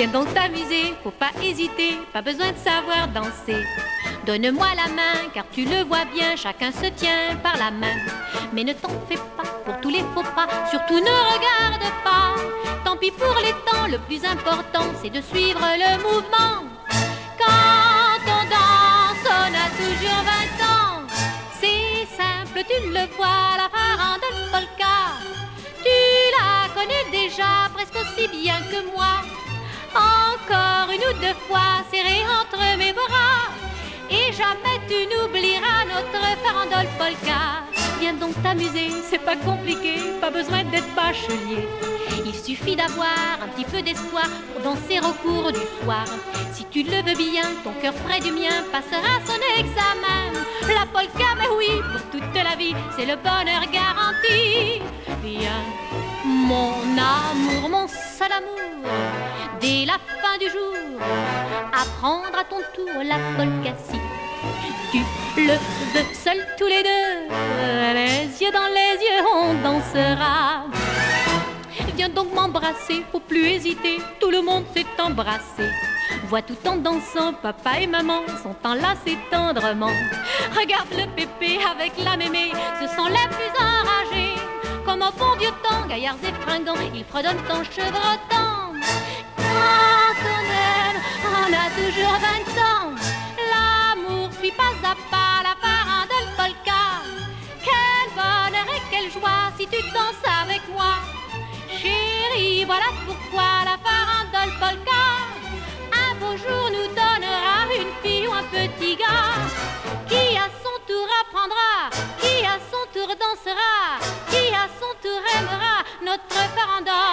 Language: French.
Viens donc t'amuser, faut pas hésiter, pas besoin de savoir danser. Donne-moi la main, car tu le vois bien, chacun se tient par la main. Mais ne t'en fais pas pour tous les faux pas, surtout ne regarde pas. Tant pis pour les temps, le plus important, c'est de suivre le mouvement. Quand on danse, on a toujours 20 ans. C'est simple, tu le vois, la farandole polka. Tu l'as connue déjà, presque aussi bien que moi. Encore une ou deux fois, serrée entre mes bras. Et jamais tu n'oublieras notre farandole polka. Viens donc t'amuser, c'est pas compliqué, pas besoin d'être bachelier. Il suffit d'avoir un petit peu d'espoir pour danser au cours du soir. Si tu le veux bien, ton cœur près du mien passera son examen. La polka, mais oui, pour toute la vie, c'est le bonheur garanti. Viens, mon amour, mon seul amour, dès la fin du jour, apprendre à ton tour la polka si tu le veux, seuls tous les deux, les yeux dans les yeux, on dansera. Viens donc m'embrasser, faut plus hésiter, tout le monde s'est embrassé. Vois tout en dansant, papa et maman sont enlacés tendrement. Regarde le pépé avec la mémé, ce sont les plus enragés. Comme au bon vieux temps, gaillards et fringants, ils fredonnent en chevrotant. Quand on aime, on a toujours 20 ans. L'amour suit pas à pas la farandole polka. Quel bonheur et quelle joie si tu danses avec moi. Chérie, voilà pourquoi la farandole polka un beau jour nous donnera une fille ou un petit gars qui à son tour apprendra, qui à son tour dansera, qui à son tour aimera notre farandole.